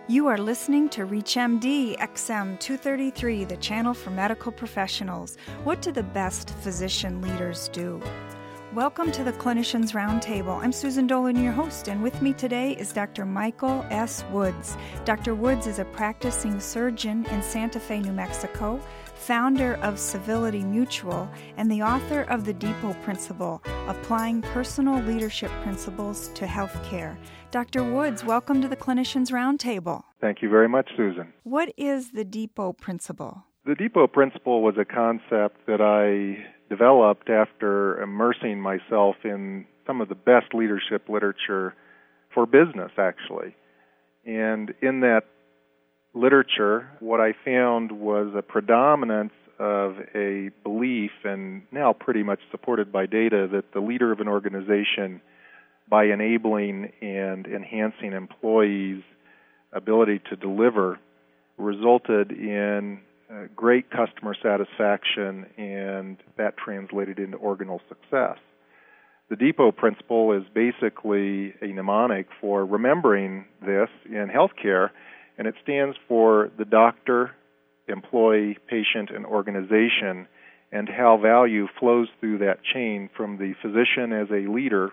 You are listening to ReachMD XM 233, the channel for medical professionals. What do the best physician leaders do? Welcome to the Clinicians Roundtable. I'm Susan Dolan, your host, and with me today is Dr. Michael S. Woods. Dr. Woods is a practicing surgeon in Santa Fe, New Mexico, founder of Civility Mutual, and the author of The Depot Principle, Applying Personal Leadership Principles to Healthcare. Dr. Woods, welcome to the Clinicians Roundtable. Thank you very much, Susan. What is the Depot Principle? The Depot Principle was a concept that I developed after immersing myself in some of the best leadership literature for business, actually. And in that literature, what I found was a predominance of a belief, and now pretty much supported by data, that the leader of an organization, by enabling and enhancing employees' ability to deliver, resulted in great customer satisfaction, and that translated into organal success. The Depot Principle is basically a mnemonic for remembering this in healthcare, and it stands for the doctor, employee, patient, and organization, and how value flows through that chain from the physician as a leader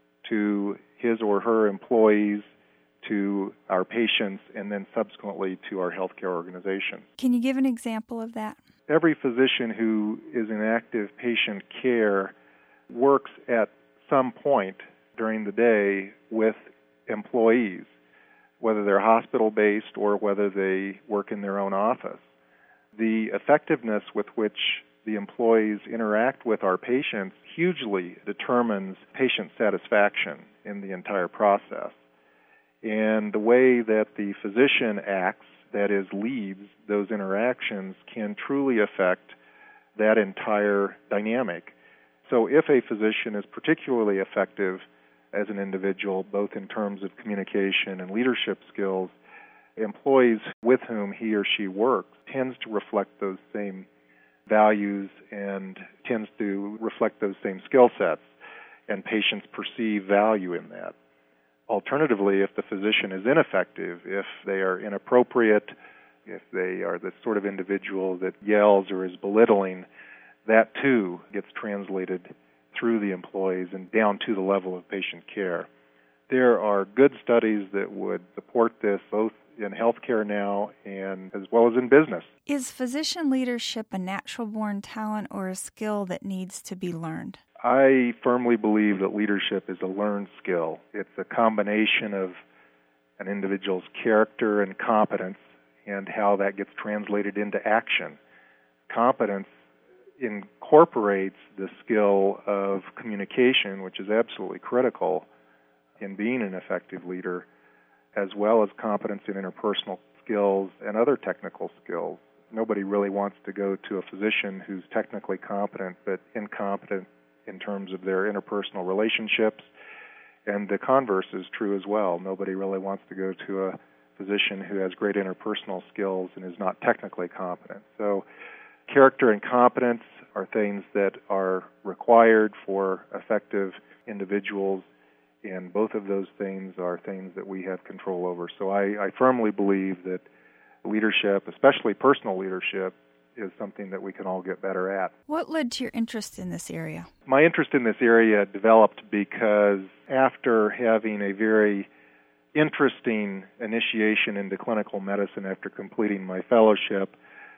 to his or her employees, to our patients, and then subsequently to our healthcare organization. Can you give an example of that? Every physician who is in active patient care works at some point during the day with employees, whether they're hospital-based or whether they work in their own office. The effectiveness with which the employees interact with our patients hugely determines patient satisfaction in the entire process. And the way that the physician acts, that is, leads those interactions, can truly affect that entire dynamic. So if a physician is particularly effective as an individual, both in terms of communication and leadership skills, employees with whom he or she works tends to reflect those same values and tends to reflect those same skill sets, and patients perceive value in that. Alternatively, if the physician is ineffective, if they are inappropriate, if they are the sort of individual that yells or is belittling, that too gets translated through the employees and down to the level of patient care. There are good studies that would support this both in healthcare now and as well as in business. Is physician leadership a natural-born talent or a skill that needs to be learned? I firmly believe that leadership is a learned skill. It's a combination of an individual's character and competence and how that gets translated into action. Competence incorporates the skill of communication, which is absolutely critical in being an effective leader, as well as competence in interpersonal skills and other technical skills. Nobody really wants to go to a physician who's technically competent but incompetent in terms of their interpersonal relationships, and the converse is true as well. Nobody really wants to go to a physician who has great interpersonal skills and is not technically competent. So character and competence are things that are required for effective individuals, and both of those things are things that we have control over. So I firmly believe that leadership, especially personal leadership, is something that we can all get better at. What led to your interest in this area? My interest in this area developed because after having a very interesting initiation into clinical medicine after completing my fellowship,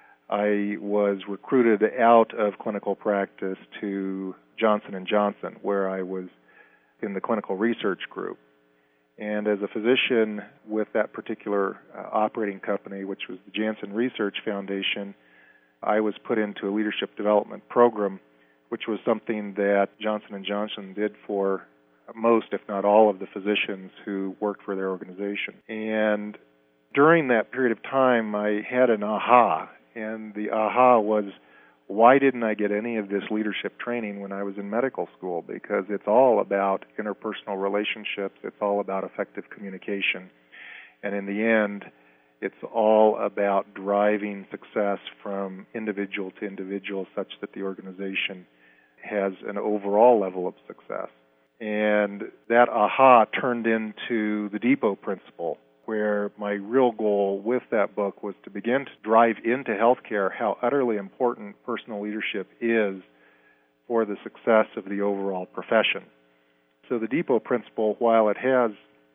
I was recruited out of clinical practice to Johnson & Johnson, where I was in the clinical research group. And as a physician with that particular operating company, which was the Janssen Research Foundation, I was put into a leadership development program, which was something that Johnson & Johnson did for most, if not all, of the physicians who worked for their organization. And during that period of time, I had an aha, and the aha was, why didn't I get any of this leadership training when I was in medical school? Because it's all about interpersonal relationships, it's all about effective communication, and in the end, it's all about driving success from individual to individual such that the organization has an overall level of success. And that aha turned into the Depot Principle, where my real goal with that book was to begin to drive into healthcare how utterly important personal leadership is for the success of the overall profession. So the Depot Principle, while it has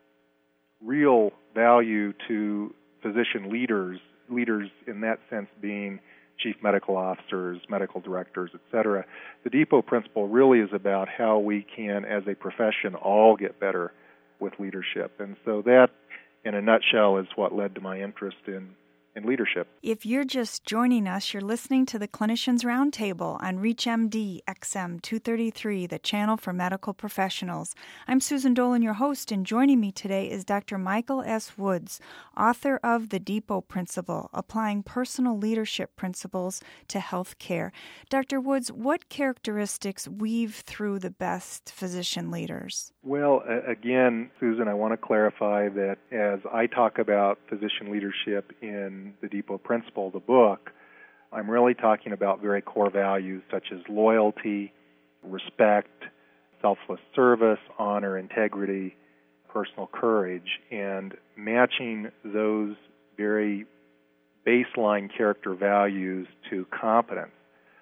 real value to physician leaders in that sense being chief medical officers, medical directors, etc., the Depot Principle really is about how we can, as a profession, all get better with leadership. And so that, in a nutshell, is what led to my interest in leadership. If you're just joining us, you're listening to the Clinicians Roundtable on ReachMD XM 233, the channel for medical professionals. I'm Susan Dolan, your host, and joining me today is Dr. Michael S. Woods, author of The Depot Principle, Applying Personal Leadership Principles to Healthcare. Dr. Woods, what characteristics weave through the best physician leaders? Well, again, Susan, I want to clarify that as I talk about physician leadership in the Depot Principle, the book, I'm really talking about very core values such as loyalty, respect, selfless service, honor, integrity, personal courage, and matching those very baseline character values to competence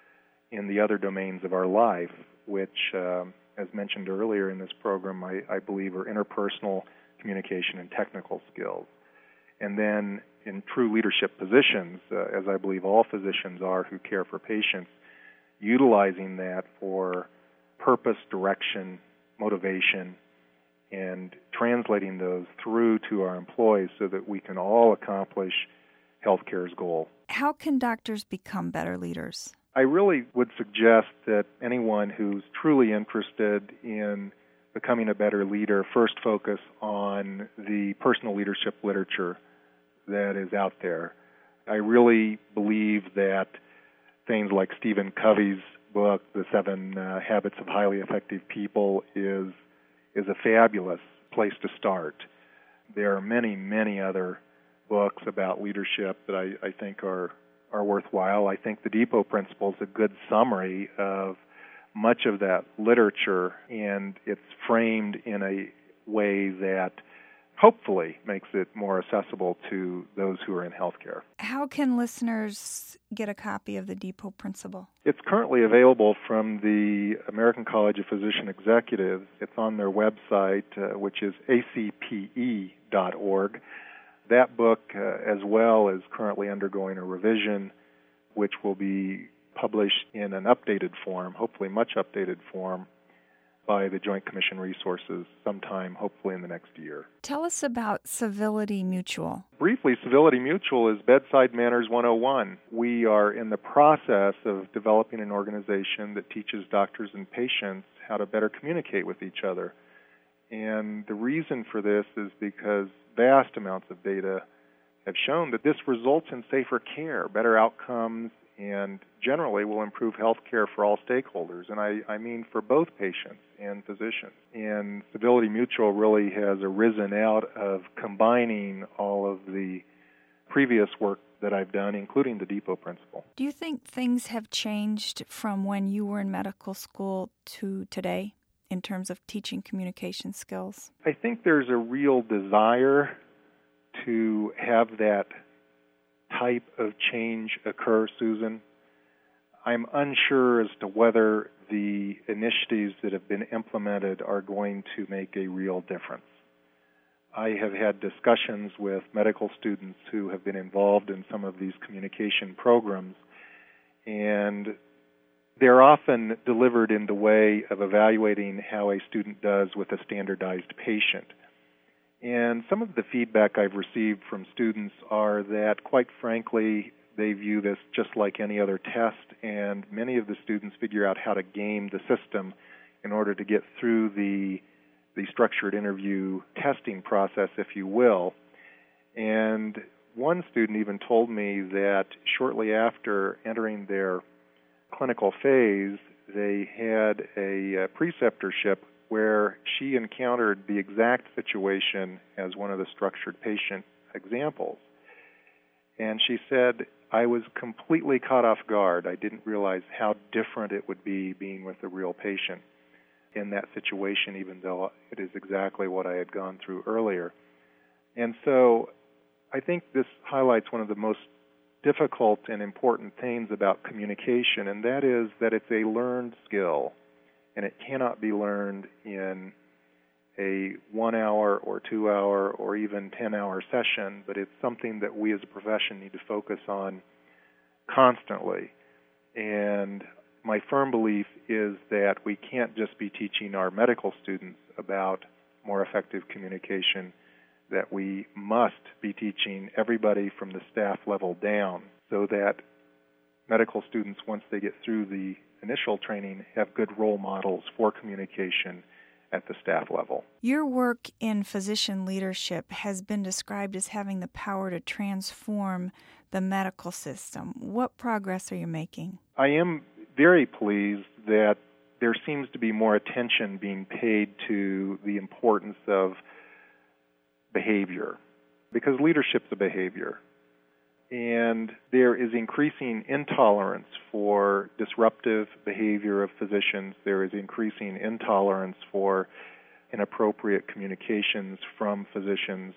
in the other domains of our life, which, as mentioned earlier in this program, I believe are interpersonal communication and technical skills. And then in true leadership positions, as I believe all physicians are who care for patients, utilizing that for purpose, direction, motivation, and translating those through to our employees so that we can all accomplish healthcare's goal. How can doctors become better leaders? I really would suggest that anyone who's truly interested in becoming a better leader first focus on the personal leadership literature that is out there. I really believe that things like Stephen Covey's book, The 7 Habits of Highly Effective People, is a fabulous place to start. There are many, many other books about leadership that I think are worthwhile. I think the Depot Principle is a good summary of much of that literature, and it's framed in a way that hopefully makes it more accessible to those who are in healthcare. How can listeners get a copy of the Depot Principle? It's currently available from the American College of Physician Executives. It's on their website, which is acpe.org. That book, as well, is currently undergoing a revision, which will be published in an updated form, hopefully much updated form, by the Joint Commission Resources sometime, hopefully in the next year. Tell us about Civility Mutual. Briefly, Civility Mutual is Bedside Manners 101. We are in the process of developing an organization that teaches doctors and patients how to better communicate with each other. And the reason for this is because vast amounts of data have shown that this results in safer care, better outcomes, and generally will improve health care for all stakeholders, and I mean for both patients and physicians. And Civility Mutual really has arisen out of combining all of the previous work that I've done, including the Depot Principle. Do you think things have changed from when you were in medical school to today in terms of teaching communication skills? I think there's a real desire to have that type of change occur, Susan. I'm unsure as to whether the initiatives that have been implemented are going to make a real difference. I have had discussions with medical students who have been involved in some of these communication programs, and they're often delivered in the way of evaluating how a student does with a standardized patient. And some of the feedback I've received from students are that, quite frankly, they view this just like any other test, and many of the students figure out how to game the system in order to get through the structured interview testing process, if you will. And one student even told me that shortly after entering their clinical phase, they had a preceptorship where she encountered the exact situation as one of the structured patient examples. And she said, I was completely caught off guard. I didn't realize how different it would be being with a real patient in that situation, even though it is exactly what I had gone through earlier. And so I think this highlights one of the most difficult and important things about communication, and that is that it's a learned skill, and it cannot be learned in a 1 hour or 2 hour or even 10-hour session, but it's something that we as a profession need to focus on constantly. And my firm belief is that we can't just be teaching our medical students about more effective communication, that we must be teaching everybody from the staff level down so that medical students, once they get through the initial training, have good role models for communication at the staff level. Your work in physician leadership has been described as having the power to transform the medical system. What progress are you making? I am very pleased that there seems to be more attention being paid to the importance of behavior, because leadership's a behavior. And there is increasing intolerance for disruptive behavior of physicians. There is increasing intolerance for inappropriate communications from physicians.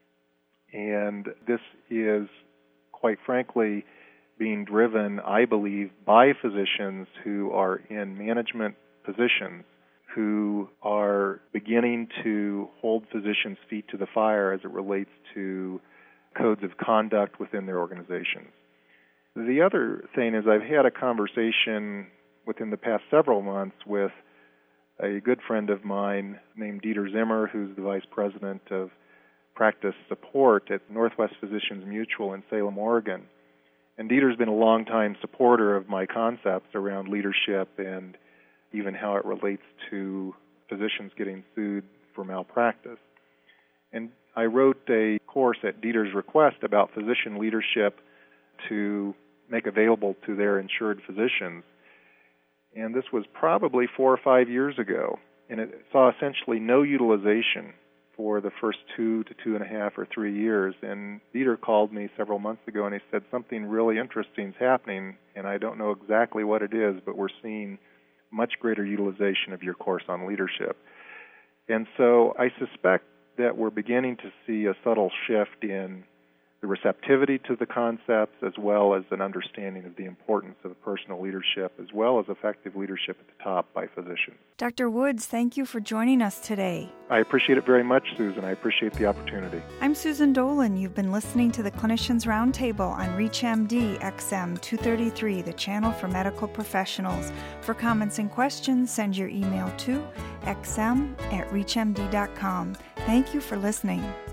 And this is, quite frankly, being driven, I believe, by physicians who are in management positions, who are beginning to hold physicians' feet to the fire as it relates to codes of conduct within their organizations. The other thing is I've had a conversation within the past several months with a good friend of mine named Dieter Zimmer, who's the vice president of practice support at Northwest Physicians Mutual in Salem, Oregon. And Dieter's been a longtime supporter of my concepts around leadership and even how it relates to physicians getting sued for malpractice. And I wrote a course at Dieter's request about physician leadership to make available to their insured physicians. And this was probably 4 or 5 years ago. And it saw essentially no utilization for the first 2 to 2.5 or 3 years. And Dieter called me several months ago and he said, something really interesting is happening, and I don't know exactly what it is, but we're seeing much greater utilization of your course on leadership. And so I suspect that we're beginning to see a subtle shift in the receptivity to the concepts, as well as an understanding of the importance of personal leadership, as well as effective leadership at the top by physicians. Dr. Woods, thank you for joining us today. I appreciate it very much, Susan. I appreciate the opportunity. I'm Susan Dolan. You've been listening to the Clinicians Roundtable on ReachMD XM 233, the channel for medical professionals. For comments and questions, send your email to xm@reachmd.com. Thank you for listening.